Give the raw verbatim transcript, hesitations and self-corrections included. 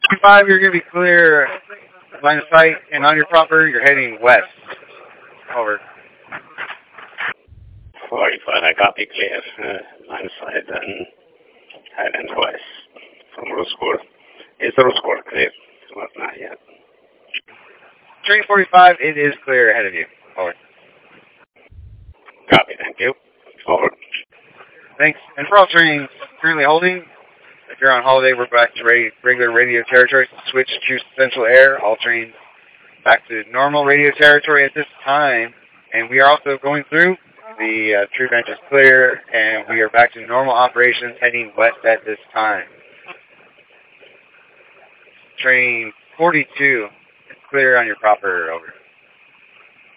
Five, you're going to be clear line of sight, and on your proper, you're heading west. Over. forty-five, I copy clear. Uh, line of sight and heading west from Rosecourt. Is Rosecourt clear? Well, not yet. Train forty-five, it is clear ahead of you. Over. Copy, thank you. Over. Thanks. And for all trains currently holding, if you're on holiday, we're back to radio, regular radio territory. Switch to Central Air. All trains back to normal radio territory at this time. And we are also going through. The uh, tree bench is clear, and we are back to normal operations heading west at this time. Train forty-two, it's clear on your proper. Over.